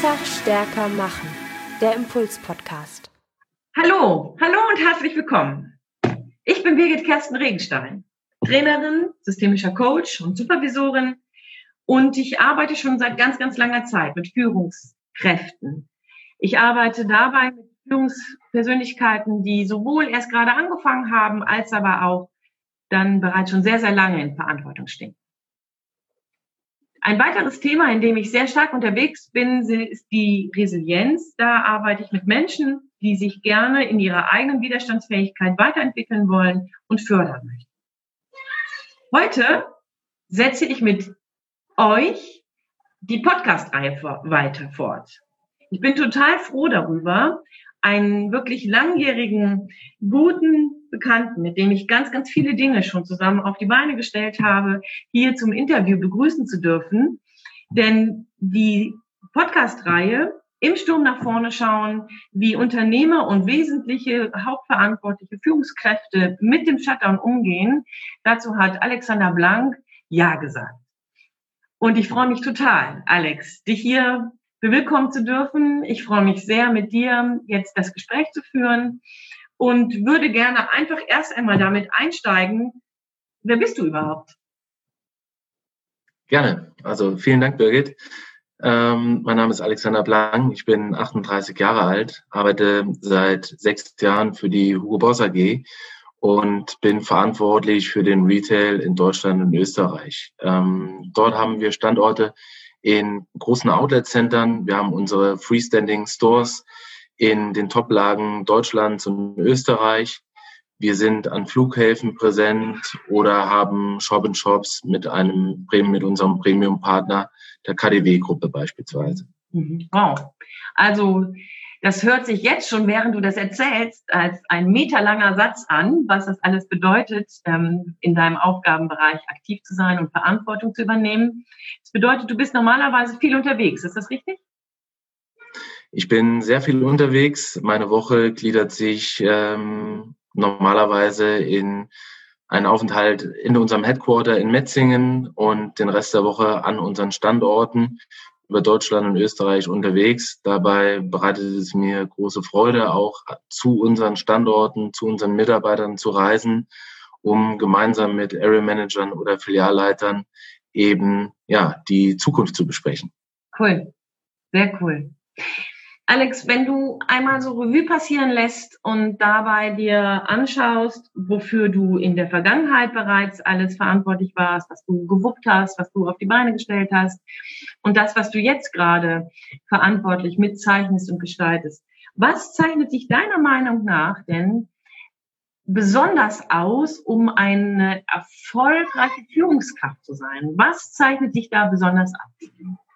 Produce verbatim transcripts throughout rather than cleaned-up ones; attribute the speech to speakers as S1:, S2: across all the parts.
S1: Einfach stärker machen. Der Impuls-Podcast.
S2: Hallo, hallo und herzlich willkommen. Ich bin Birgit Kersten Regenstein, Trainerin, systemischer Coach und Supervisorin und ich arbeite schon seit ganz, ganz langer Zeit mit Führungskräften. Ich arbeite dabei mit Führungspersönlichkeiten, die sowohl erst gerade angefangen haben, als aber auch dann bereits schon sehr, sehr lange in Verantwortung stehen. Ein weiteres Thema, in dem ich sehr stark unterwegs bin, ist die Resilienz. Da arbeite ich mit Menschen, die sich gerne in ihrer eigenen Widerstandsfähigkeit weiterentwickeln wollen und fördern möchten. Heute setze ich mit euch die Podcast-Reihe weiter fort. Ich bin total froh darüber, einen wirklich langjährigen, guten Bekannten, mit dem ich ganz, ganz viele Dinge schon zusammen auf die Beine gestellt habe, hier zum Interview begrüßen zu dürfen. Denn die Podcast-Reihe Im Sturm nach vorne schauen, wie Unternehmer und wesentliche hauptverantwortliche Führungskräfte mit dem Shutdown umgehen, dazu hat Alexander Blank Ja gesagt. Und ich freue mich total, Alex, dich hier willkommen zu dürfen. Ich freue mich sehr, mit dir jetzt das Gespräch zu führen und würde gerne einfach erst einmal damit einsteigen. Wer bist du überhaupt?
S3: Gerne. Also vielen Dank, Birgit. Ähm, mein Name ist Alexander Blank. Ich bin achtunddreißig Jahre alt, arbeite seit sechs Jahren für die Hugo Boss A G und bin verantwortlich für den Retail in Deutschland und Österreich. Ähm, dort haben wir Standorte in großen Outlet-Centern. Wir haben unsere Freestanding Stores in den Top-Lagen Deutschlands und Österreich. Wir sind an Flughäfen präsent oder haben Shop-in-Shops mit einem mit unserem Premium-Partner der K D W-Gruppe beispielsweise.
S2: Wow. Also das hört sich jetzt schon, während du das erzählst, als ein meterlanger Satz an, was das alles bedeutet, in deinem Aufgabenbereich aktiv zu sein und Verantwortung zu übernehmen. Das bedeutet, du bist normalerweise viel unterwegs. Ist das richtig?
S3: Ich bin sehr viel unterwegs. Meine Woche gliedert sich ähm, normalerweise in einen Aufenthalt in unserem Headquarter in Metzingen und den Rest der Woche an unseren Standorten über Deutschland und Österreich unterwegs. Dabei bereitet es mir große Freude, auch zu unseren Standorten, zu unseren Mitarbeitern zu reisen, um gemeinsam mit Area Managern oder Filialleitern eben ja die Zukunft zu besprechen.
S2: Cool, sehr cool. Alex, wenn du einmal so Revue passieren lässt und dabei dir anschaust, wofür du in der Vergangenheit bereits alles verantwortlich warst, was du gewuppt hast, was du auf die Beine gestellt hast und das, was du jetzt gerade verantwortlich mitzeichnest und gestaltest. Was zeichnet sich deiner Meinung nach denn besonders aus, um eine erfolgreiche Führungskraft zu sein? Was zeichnet dich da besonders ab?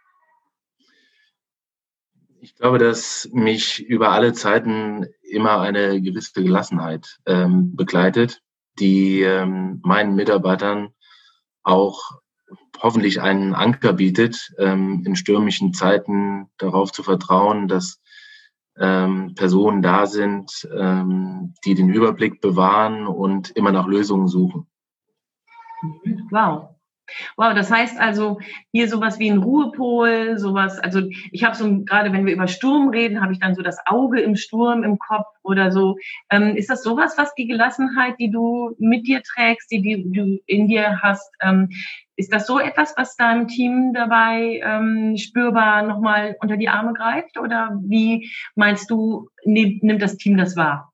S3: Ich glaube, dass mich über alle Zeiten immer eine gewisse Gelassenheit ähm, begleitet, die ähm, meinen Mitarbeitern auch hoffentlich einen Anker bietet, ähm, in stürmischen Zeiten darauf zu vertrauen, dass ähm, Personen da sind, ähm, die den Überblick bewahren und immer nach Lösungen suchen.
S2: Wow. Wow, das heißt also hier sowas wie ein Ruhepol, sowas, also ich habe so, gerade wenn wir über Sturm reden, habe ich dann so das Auge im Sturm im Kopf oder so. Ähm, ist das sowas, was die Gelassenheit, die du mit dir trägst, die, die du in dir hast, ähm, ist das so etwas, was deinem Team dabei ähm, spürbar nochmal unter die Arme greift? Oder wie meinst du, nimmt das Team das wahr?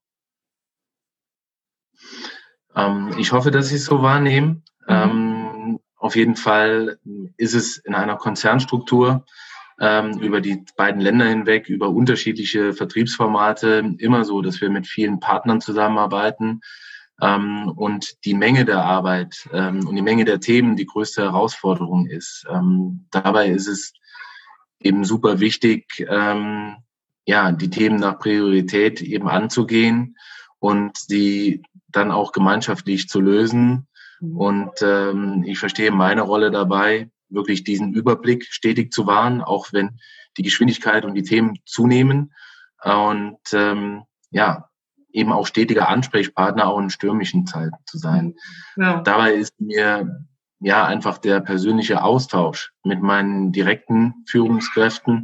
S3: Ähm, ich hoffe, dass sie es so wahrnehmen. Mhm. Ähm, Auf jeden Fall ist es in einer Konzernstruktur ähm, über die beiden Länder hinweg, über unterschiedliche Vertriebsformate immer so, dass wir mit vielen Partnern zusammenarbeiten ähm, und die Menge der Arbeit ähm, und die Menge der Themen die größte Herausforderung ist. Ähm, dabei ist es eben super wichtig, ähm, ja, die Themen nach Priorität eben anzugehen und sie dann auch gemeinschaftlich zu lösen. Und ähm, ich verstehe meine Rolle dabei, wirklich diesen Überblick stetig zu wahren, auch wenn die Geschwindigkeit und die Themen zunehmen. Und ähm, ja, eben auch stetiger Ansprechpartner auch in stürmischen Zeiten zu sein. Ja. Dabei ist mir ja einfach der persönliche Austausch mit meinen direkten Führungskräften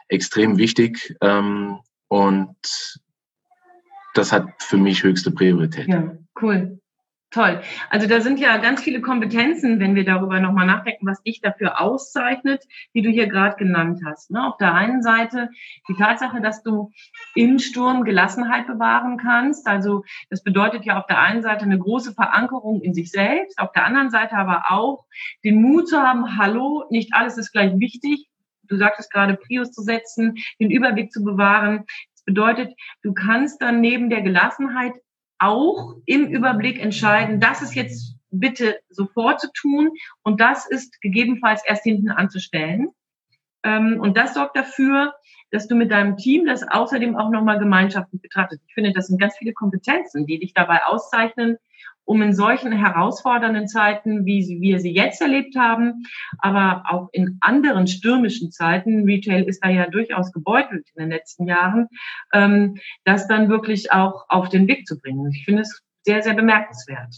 S3: extrem wichtig ähm, und das hat für mich höchste Priorität.
S2: Ja, cool. Toll. Also da sind ja ganz viele Kompetenzen, wenn wir darüber nochmal nachdenken, was dich dafür auszeichnet, die du hier gerade genannt hast. Ne? Auf der einen Seite die Tatsache, dass du im Sturm Gelassenheit bewahren kannst. Also das bedeutet ja auf der einen Seite eine große Verankerung in sich selbst, auf der anderen Seite aber auch den Mut zu haben, hallo, nicht alles ist gleich wichtig. Du sagtest gerade, Prios zu setzen, den Überblick zu bewahren. Das bedeutet, du kannst dann neben der Gelassenheit auch im Überblick entscheiden, das ist jetzt bitte sofort zu tun und das ist gegebenenfalls erst hinten anzustellen. Und das sorgt dafür, dass du mit deinem Team das außerdem auch nochmal gemeinschaftlich betrachtest. Ich finde, das sind ganz viele Kompetenzen, die dich dabei auszeichnen, um in solchen herausfordernden Zeiten, wie wir sie jetzt erlebt haben, aber auch in anderen stürmischen Zeiten, Retail ist da ja durchaus gebeutelt in den letzten Jahren, das dann wirklich auch auf den Weg zu bringen. Ich finde es sehr, sehr bemerkenswert.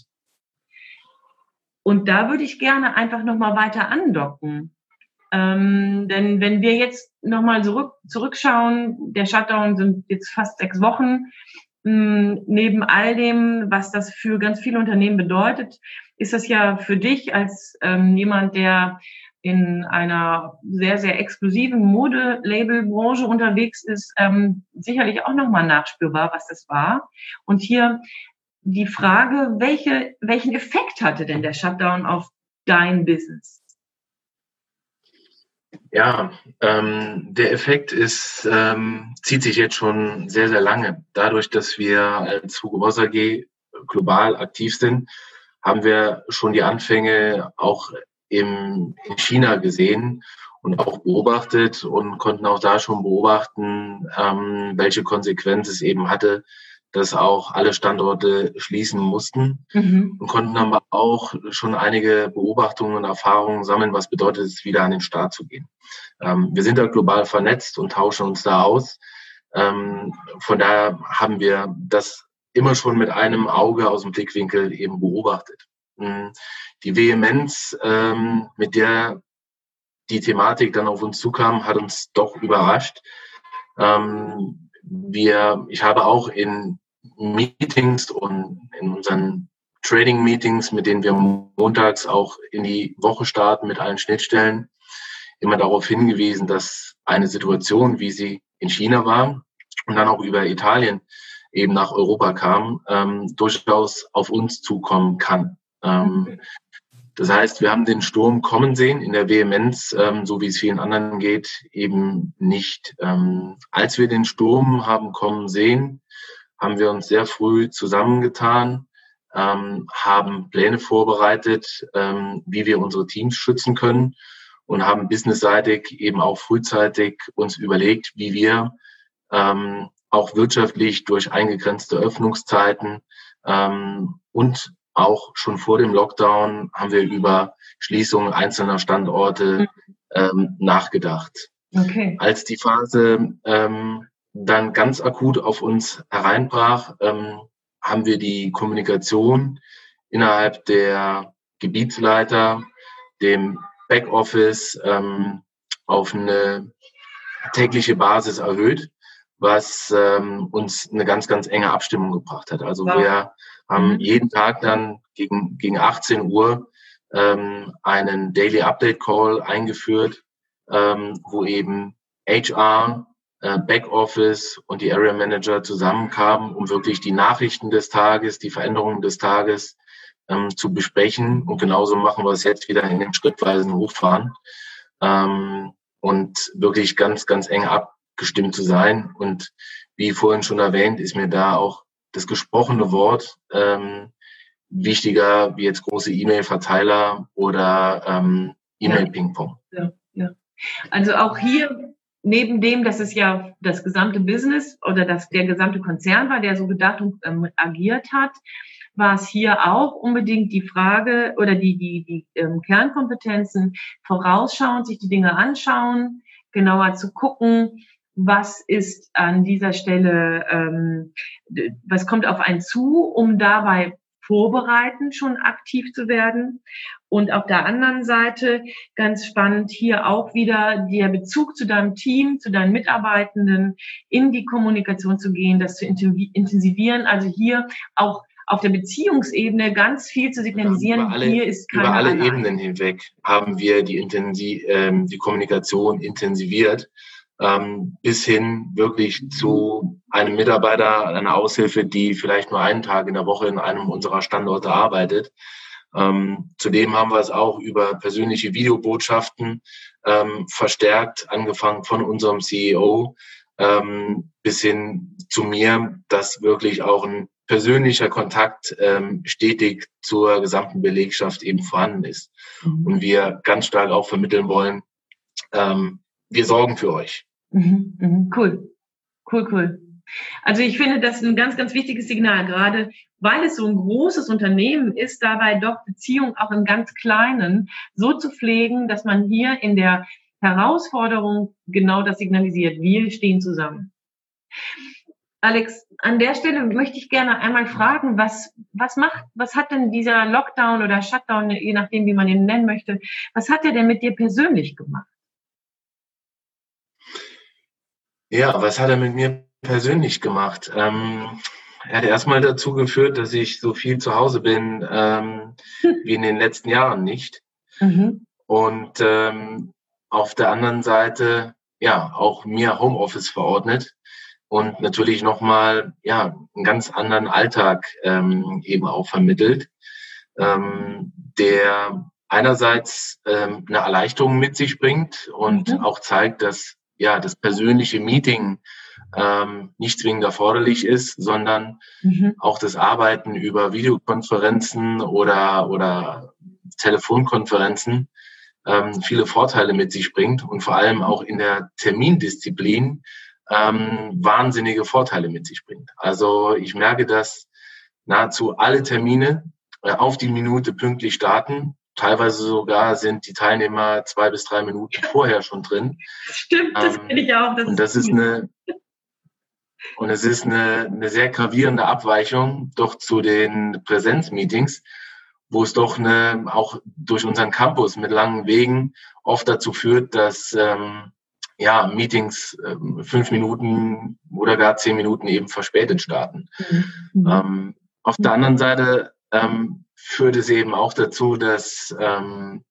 S2: Und da würde ich gerne einfach nochmal weiter andocken. Ähm, denn wenn wir jetzt nochmal zurück, zurückschauen, der Shutdown sind jetzt fast sechs Wochen, mh, neben all dem, was das für ganz viele Unternehmen bedeutet, ist das ja für dich als ähm, jemand, der in einer sehr, sehr exklusiven Modelabelbranche unterwegs ist, ähm, sicherlich auch nochmal nachspürbar, was das war. Und hier die Frage, welche, welchen Effekt hatte denn der Shutdown auf dein Business?
S3: Ja, ähm, der Effekt ist, ähm, zieht sich jetzt schon sehr, sehr lange. Dadurch, dass wir als Hugo Boss A G global aktiv sind, haben wir schon die Anfänge auch im, in China gesehen und auch beobachtet und konnten auch da schon beobachten, ähm, welche Konsequenz es eben hatte, dass auch alle Standorte schließen mussten, mhm. und konnten aber auch schon einige Beobachtungen und Erfahrungen sammeln, was bedeutet es, wieder an den Start zu gehen. Ähm, wir sind da global vernetzt und tauschen uns da aus. Ähm, von daher haben wir das immer schon mit einem Auge aus dem Blickwinkel eben beobachtet. Die Vehemenz, ähm, mit der die Thematik dann auf uns zukam, hat uns doch überrascht. Ähm, Wir, ich habe auch in Meetings und in unseren Trading-Meetings, mit denen wir montags auch in die Woche starten mit allen Schnittstellen, immer darauf hingewiesen, dass eine Situation, wie sie in China war und dann auch über Italien eben nach Europa kam, ähm, durchaus auf uns zukommen kann. Ähm, Das heißt, wir haben den Sturm kommen sehen, in der Vehemenz, ähm, so wie es vielen anderen geht, eben nicht. Ähm, als wir den Sturm haben kommen sehen, haben wir uns sehr früh zusammengetan, ähm, haben Pläne vorbereitet, ähm, wie wir unsere Teams schützen können und haben businessseitig eben auch frühzeitig uns überlegt, wie wir ähm, auch wirtschaftlich durch eingegrenzte Öffnungszeiten ähm, und auch schon vor dem Lockdown haben wir über Schließungen einzelner Standorte ähm, nachgedacht. Okay. Als die Phase ähm, dann ganz akut auf uns hereinbrach, ähm, haben wir die Kommunikation innerhalb der Gebietsleiter, dem Backoffice ähm, auf eine tägliche Basis erhöht, was ähm, uns eine ganz, ganz enge Abstimmung gebracht hat. Also wow. Wir haben mhm. jeden Tag dann gegen, gegen achtzehn Uhr ähm, einen Daily Update Call eingeführt, ähm, wo eben H R, äh, Backoffice und die Area Manager zusammenkamen, um wirklich die Nachrichten des Tages, die Veränderungen des Tages ähm, zu besprechen. Und genauso machen wir es jetzt wieder in den schrittweisen Hochfahren ähm, und wirklich ganz, ganz eng abgestimmt zu sein. Und wie vorhin schon erwähnt, ist mir da auch das gesprochene Wort ähm, wichtiger wie jetzt große E-Mail-Verteiler oder ähm, E-Mail-Ping-Pong.
S2: Ja, ja. Also auch hier, neben dem, dass es ja das gesamte Business oder dass der gesamte Konzern war, der so gedacht und ähm, agiert hat, war es hier auch unbedingt die Frage oder die, die, die ähm, Kernkompetenzen, vorausschauend sich die Dinge anschauen, genauer zu gucken, was ist an dieser Stelle, ähm, was kommt auf einen zu, um dabei vorbereiten, schon aktiv zu werden. Und auf der anderen Seite, ganz spannend, hier auch wieder der Bezug zu deinem Team, zu deinen Mitarbeitenden, in die Kommunikation zu gehen, das zu intensivieren. Also hier auch auf der Beziehungsebene ganz viel zu signalisieren.
S3: Über alle,
S2: hier ist keiner
S3: über alle
S2: allein.
S3: Ebenen hinweg haben wir die, Intensi ähm, die Kommunikation intensiviert, ähm, bis hin wirklich zu einem Mitarbeiter, einer Aushilfe, die vielleicht nur einen Tag in der Woche in einem unserer Standorte arbeitet. Ähm, zudem haben wir es auch über persönliche Videobotschaften ähm, verstärkt, angefangen von unserem C E O ähm, bis hin zu mir, dass wirklich auch ein persönlicher Kontakt ähm, stetig zur gesamten Belegschaft eben vorhanden ist. Mhm. Und wir ganz stark auch vermitteln wollen, ähm, wir sorgen für euch.
S2: Mhm, mhm, cool, cool, cool. Also ich finde, das ist ein ganz, ganz wichtiges Signal, gerade weil es so ein großes Unternehmen ist, dabei doch Beziehungen auch im ganz Kleinen so zu pflegen, dass man hier in der Herausforderung genau das signalisiert. Wir stehen zusammen. Alex, an der Stelle möchte ich gerne einmal fragen, was, was macht, was hat denn dieser Lockdown oder Shutdown, je nachdem, wie man ihn nennen möchte, was hat er denn mit dir persönlich gemacht?
S3: Ja, was hat er mit mir persönlich gemacht? Ähm, er hat erstmal dazu geführt, dass ich so viel zu Hause bin ähm, wie in den letzten Jahren nicht. Mhm. Und ähm, auf der anderen Seite, ja, auch mir Homeoffice verordnet und natürlich nochmal, ja, einen ganz anderen Alltag ähm, eben auch vermittelt, ähm, der einerseits ähm, eine Erleichterung mit sich bringt und mhm. auch zeigt, dass ja das persönliche Meeting ähm, nicht zwingend erforderlich ist, sondern mhm. auch das Arbeiten über Videokonferenzen oder oder Telefonkonferenzen ähm, viele Vorteile mit sich bringt und vor allem auch in der Termindisziplin ähm, wahnsinnige Vorteile mit sich bringt. Also ich merke, dass nahezu alle Termine äh, auf die Minute pünktlich starten. Teilweise sogar sind die Teilnehmer zwei bis drei Minuten vorher schon drin.
S2: Stimmt, das ähm, finde ich auch. Das
S3: und das ist eine und es ist eine, eine sehr gravierende Abweichung doch zu den Präsenzmeetings, wo es doch eine, auch durch unseren Campus mit langen Wegen oft dazu führt, dass ähm, ja Meetings ähm, fünf Minuten oder gar zehn Minuten eben verspätet starten. Mhm. Ähm, auf der anderen Seite ähm, führt es eben auch dazu, dass ähm,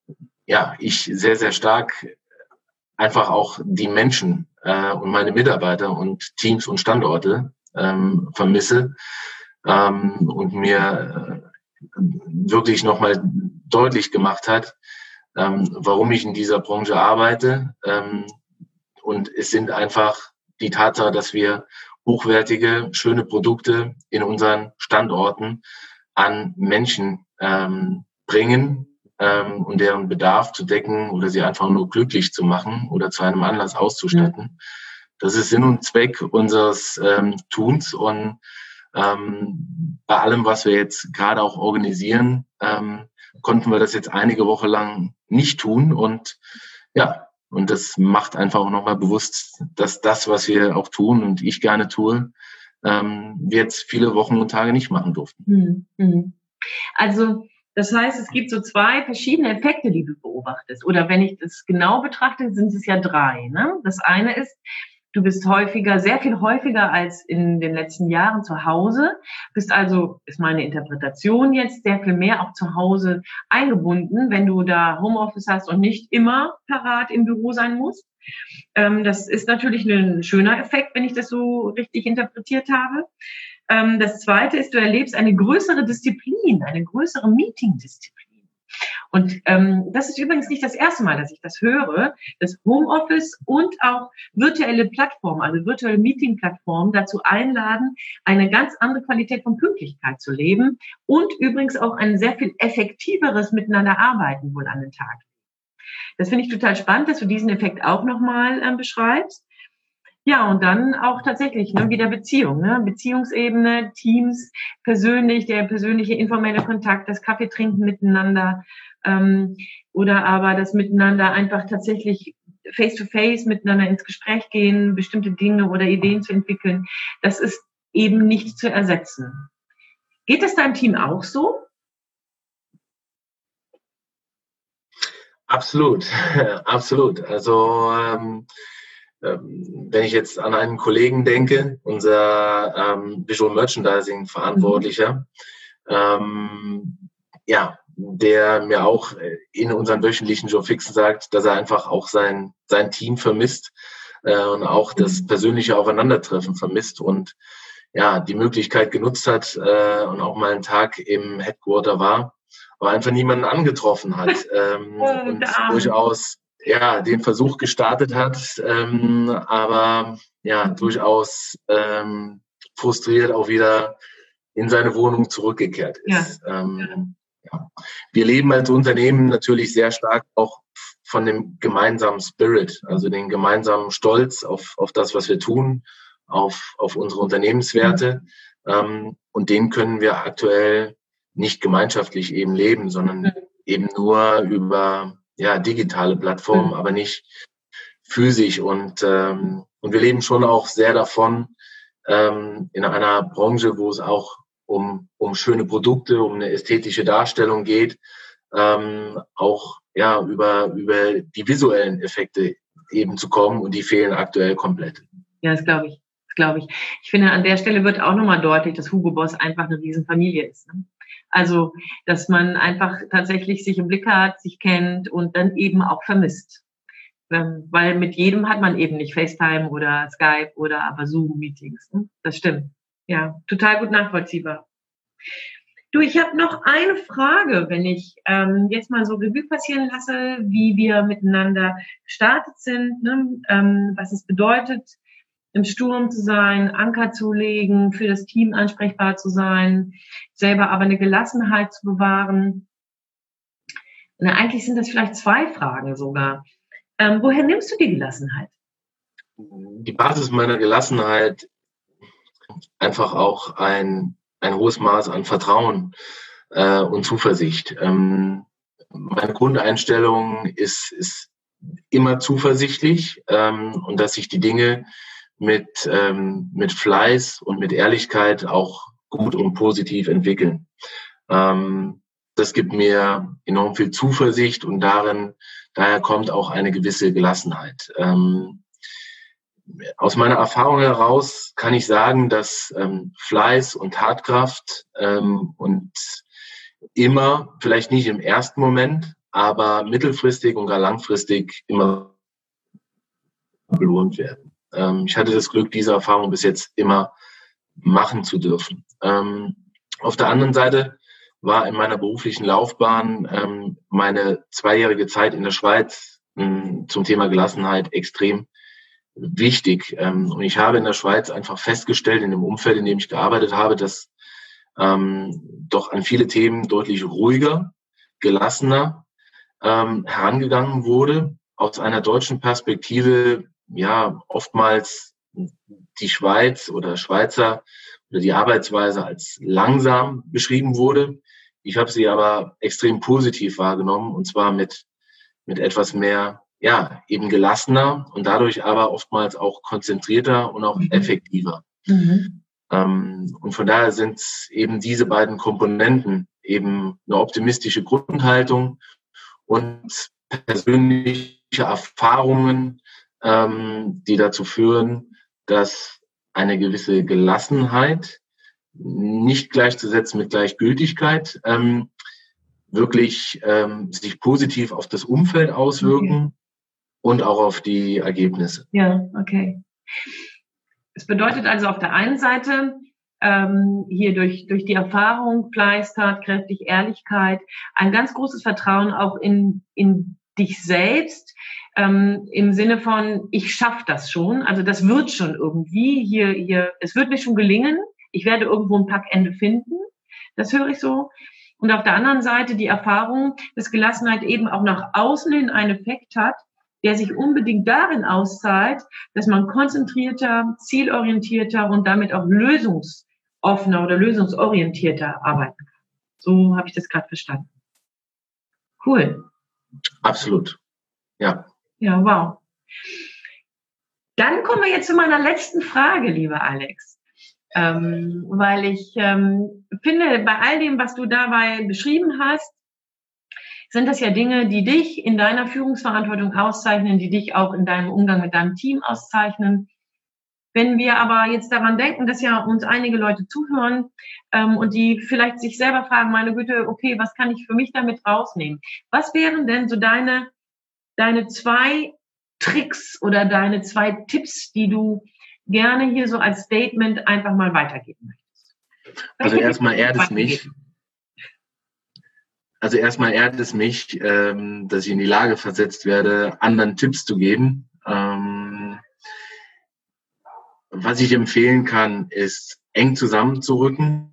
S3: ja ich sehr, sehr stark einfach auch die Menschen äh, und meine Mitarbeiter und Teams und Standorte ähm, vermisse ähm, und mir äh, wirklich nochmal deutlich gemacht hat, ähm, warum ich in dieser Branche arbeite. Ähm, und es sind einfach die Tatsache, dass wir hochwertige, schöne Produkte in unseren Standorten an Menschen ähm, bringen, ähm, und deren Bedarf zu decken oder sie einfach nur glücklich zu machen oder zu einem Anlass auszustatten. Mhm. Das ist Sinn und Zweck unseres ähm, Tuns und ähm, bei allem, was wir jetzt gerade auch organisieren, ähm, konnten wir das jetzt einige Wochen lang nicht tun und ja, und das macht einfach auch nochmal bewusst, dass das, was wir auch tun und ich gerne tue, ähm, wir jetzt viele Wochen und Tage nicht machen durften.
S2: Mhm. Also das heißt, es gibt so zwei verschiedene Effekte, die du beobachtest. Oder wenn ich das genau betrachte, sind es ja drei. Ne? Das eine ist, du bist häufiger, sehr viel häufiger als in den letzten Jahren zu Hause. Bist also, ist meine Interpretation jetzt, sehr viel mehr auch zu Hause eingebunden, wenn du da Homeoffice hast und nicht immer parat im Büro sein musst. Ähm, das ist natürlich ein schöner Effekt, wenn ich das so richtig interpretiert habe. Ähm, das zweite ist, du erlebst eine größere Disziplin, eine größere Meeting-Disziplin. Und ähm, das ist übrigens nicht das erste Mal, dass ich das höre, dass Homeoffice und auch virtuelle Plattformen, also virtuelle Meeting-Plattformen dazu einladen, eine ganz andere Qualität von Pünktlichkeit zu leben und übrigens auch ein sehr viel effektiveres Miteinander arbeiten wohl an den Tag. Das finde ich total spannend, dass du diesen Effekt auch nochmal ähm, beschreibst. Ja, und dann auch tatsächlich ne, wieder Beziehung, ne? Beziehungsebene, Teams, persönlich, der persönliche informelle Kontakt, das Kaffeetrinken miteinander ähm, oder aber das Miteinander einfach tatsächlich face-to-face miteinander ins Gespräch gehen, bestimmte Dinge oder Ideen zu entwickeln, das ist eben nicht zu ersetzen. Geht es deinem Team auch so?
S3: Absolut, absolut. Also ähm, ähm, wenn ich jetzt an einen Kollegen denke, unser ähm, Visual Merchandising Verantwortlicher, mhm. ähm, ja, der mir auch in unseren wöchentlichen Jobfixen sagt, dass er einfach auch sein sein Team vermisst äh, und auch das persönliche Aufeinandertreffen vermisst und ja die Möglichkeit genutzt hat äh, und auch mal einen Tag im Headquarter war, aber einfach niemanden angetroffen hat ähm, oh, und durchaus ja den Versuch gestartet hat, ähm, aber ja durchaus ähm, frustriert auch wieder in seine Wohnung zurückgekehrt ist. Ja. Ähm, ja. Wir leben als Unternehmen natürlich sehr stark auch von dem gemeinsamen Spirit, also den gemeinsamen Stolz auf, auf das, was wir tun, auf, auf unsere Unternehmenswerte. Mhm. Ähm, und den können wir aktuell nicht gemeinschaftlich eben leben, sondern mhm. eben nur über ja, digitale Plattformen, mhm. aber nicht physisch. Und, ähm, und wir leben schon auch sehr davon, ähm, in einer Branche, wo es auch um, um schöne Produkte, um eine ästhetische Darstellung geht, ähm, auch ja über, über die visuellen Effekte eben zu kommen, und die fehlen aktuell komplett.
S2: Ja, das glaube ich. Das glaube ich. Ich finde, an der Stelle wird auch nochmal deutlich, dass Hugo Boss einfach eine Riesenfamilie ist. Ne? Also, dass man einfach tatsächlich sich im Blick hat, sich kennt und dann eben auch vermisst. Ähm, weil mit jedem hat man eben nicht FaceTime oder Skype oder aber Zoom-Meetings. Ne? Das stimmt. Ja, total gut nachvollziehbar. Du, ich habe noch eine Frage, wenn ich ähm, jetzt mal so Revue passieren lasse, wie wir miteinander gestartet sind, ne? ähm, was es bedeutet, im Sturm zu sein, Anker zu legen, für das Team ansprechbar zu sein, selber aber eine Gelassenheit zu bewahren. Und eigentlich sind das vielleicht zwei Fragen sogar. Ähm, woher nimmst du die Gelassenheit?
S3: Die Basis meiner Gelassenheit einfach auch ein, ein hohes Maß an Vertrauen äh, und Zuversicht. Ähm, meine Grundeinstellung ist, ist immer zuversichtlich ähm, und dass sich die Dinge mit, ähm, mit Fleiß und mit Ehrlichkeit auch gut und positiv entwickeln. Ähm, das gibt mir enorm viel Zuversicht und darin, daher kommt auch eine gewisse Gelassenheit. Ähm, Aus meiner Erfahrung heraus kann ich sagen, dass ähm, Fleiß und Tatkraft ähm, und immer, vielleicht nicht im ersten Moment, aber mittelfristig und gar langfristig immer belohnt werden. Ähm, ich hatte das Glück, diese Erfahrung bis jetzt immer machen zu dürfen. Ähm, auf der anderen Seite war in meiner beruflichen Laufbahn ähm, meine zweijährige Zeit in der Schweiz ähm, zum Thema Gelassenheit extrem wichtig. Und ich habe in der Schweiz einfach festgestellt, in dem Umfeld, in dem ich gearbeitet habe, dass ähm, doch an viele Themen deutlich ruhiger, gelassener ähm, herangegangen wurde. Aus einer deutschen Perspektive, ja, oftmals die Schweiz oder Schweizer oder die Arbeitsweise als langsam beschrieben wurde. Ich habe sie aber extrem positiv wahrgenommen, und zwar mit, mit etwas mehr ja, eben gelassener und dadurch aber oftmals auch konzentrierter und auch mhm. effektiver. Mhm. Ähm, und von daher sind eben diese beiden Komponenten, eben eine optimistische Grundhaltung und persönliche Erfahrungen, ähm, die dazu führen, dass eine gewisse Gelassenheit, nicht gleichzusetzen mit Gleichgültigkeit, ähm, wirklich ähm, sich positiv auf das Umfeld auswirken. Okay. Und auch auf die Ergebnisse.
S2: Ja, okay. Es bedeutet also auf der einen Seite, ähm, hier durch, durch die Erfahrung, Fleiß, tatkräftig, Ehrlichkeit, ein ganz großes Vertrauen auch in, in dich selbst, ähm, im Sinne von, ich schaffe das schon, also das wird schon irgendwie, hier, hier, es wird mir schon gelingen, ich werde irgendwo ein Packende finden, das höre ich so. Und auf der anderen Seite die Erfahrung, dass Gelassenheit eben auch nach außen hin einen Effekt hat, der sich unbedingt darin auszahlt, dass man konzentrierter, zielorientierter und damit auch lösungsoffener oder lösungsorientierter arbeiten kann. So habe ich das gerade verstanden. Cool.
S3: Absolut. Ja.
S2: Ja, wow. Dann kommen wir jetzt zu meiner letzten Frage, lieber Alex. Ähm, weil ich ähm, finde, bei all dem, was du dabei beschrieben hast, sind das ja Dinge, die dich in deiner Führungsverantwortung auszeichnen, die dich auch in deinem Umgang mit deinem Team auszeichnen. Wenn wir aber jetzt daran denken, dass ja uns einige Leute zuhören ähm, und die vielleicht sich selber fragen, meine Güte, okay, was kann ich für mich damit rausnehmen? Was wären denn so deine, deine zwei Tricks oder deine zwei Tipps, die du gerne hier so als Statement einfach mal weitergeben möchtest?
S3: Also erstmal ehrt es mich. Also erstmal ehrt es mich, ähm, dass ich in die Lage versetzt werde, anderen Tipps zu geben. Ähm, was ich empfehlen kann, ist eng zusammenzurücken,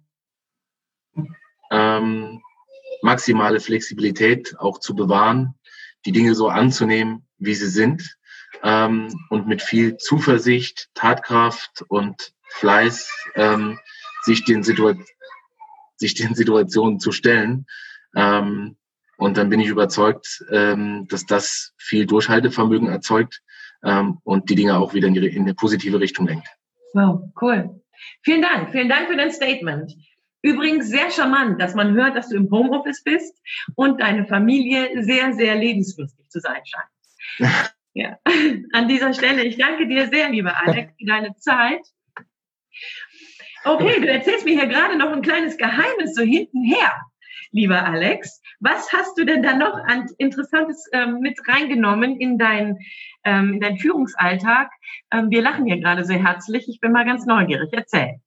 S3: ähm, maximale Flexibilität auch zu bewahren, die Dinge so anzunehmen, wie sie sind, ähm, und mit viel Zuversicht, Tatkraft und Fleiß ähm, sich den, Situa- sich den Situationen zu stellen. Ähm, und dann bin ich überzeugt, ähm, dass das viel Durchhaltevermögen erzeugt ähm, und die Dinge auch wieder in, die, in eine positive Richtung lenkt.
S2: Wow, cool. Vielen Dank. Vielen Dank für dein Statement. Übrigens sehr charmant, dass man hört, dass du im Homeoffice bist und deine Familie sehr, sehr lebenslustig zu sein scheint. Ja. An dieser Stelle, ich danke dir sehr, lieber Alex, für deine Zeit. Okay, du erzählst mir hier gerade noch ein kleines Geheimnis so hintenher, lieber Alex. Was hast du denn da noch an Interessantes ähm, mit reingenommen in dein, ähm, in deinen Führungsalltag? Ähm, wir lachen hier gerade sehr herzlich. Ich bin mal ganz neugierig. Erzähl.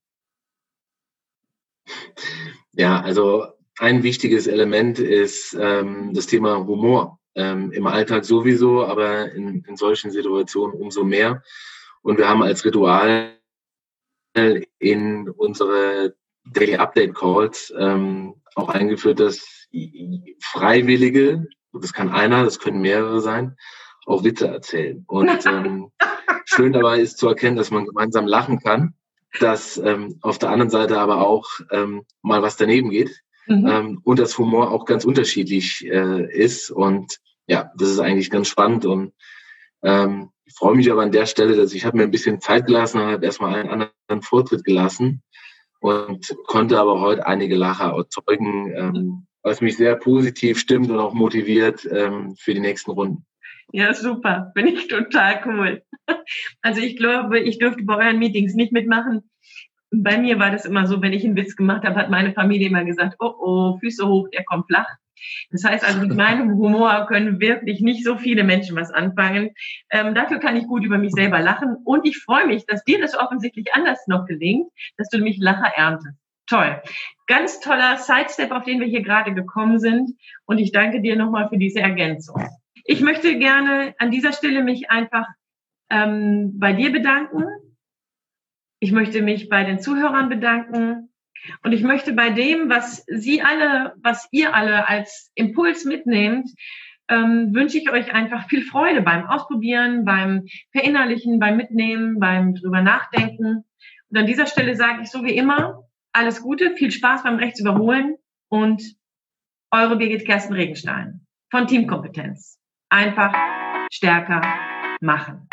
S3: Ja, also ein wichtiges Element ist ähm, das Thema Humor. Ähm, im Alltag sowieso, aber in, in solchen Situationen umso mehr. Und wir haben als Ritual in unsere Daily Update Calls ähm, auch eingeführt, dass Freiwillige, das kann einer, das können mehrere sein, auch Witze erzählen. Und ähm, schön dabei ist zu erkennen, dass man gemeinsam lachen kann, dass ähm, auf der anderen Seite aber auch ähm, mal was daneben geht. Mhm. Ähm, und dass Humor auch ganz unterschiedlich äh, ist. Und ja, das ist eigentlich ganz spannend. Und ähm, ich freue mich aber an der Stelle, dass ich habe mir ein bisschen Zeit gelassen und habe erstmal einen anderen Vortritt gelassen und konnte aber heute einige Lacher erzeugen, ähm, was mich sehr positiv stimmt und auch motiviert ähm, für die nächsten Runden.
S2: Ja, super. Finde ich total cool. Also ich glaube, ich dürfte bei euren Meetings nicht mitmachen. Bei mir war das immer so, wenn ich einen Witz gemacht habe, hat meine Familie immer gesagt, oh, oh, Füße hoch, der kommt flach. Das heißt also, mit meinem Humor können wirklich nicht so viele Menschen was anfangen. Ähm, dafür kann ich gut über mich selber lachen. Und ich freue mich, dass dir das offensichtlich anders noch gelingt, dass du mich Lacher erntest. Toll. Ganz toller Sidestep, auf den wir hier gerade gekommen sind. Und ich danke dir nochmal für diese Ergänzung. Ich möchte gerne an dieser Stelle mich einfach ähm, bei dir bedanken. Ich möchte mich bei den Zuhörern bedanken. Und ich möchte bei dem, was Sie alle, was ihr alle als Impuls mitnehmt, ähm, wünsche ich euch einfach viel Freude beim Ausprobieren, beim Verinnerlichen, beim Mitnehmen, beim drüber nachdenken. Und an dieser Stelle sage ich so wie immer, alles Gute, viel Spaß beim Rechtsüberholen und eure Birgit Kerstin Regenstein von Teamkompetenz. Einfach stärker machen.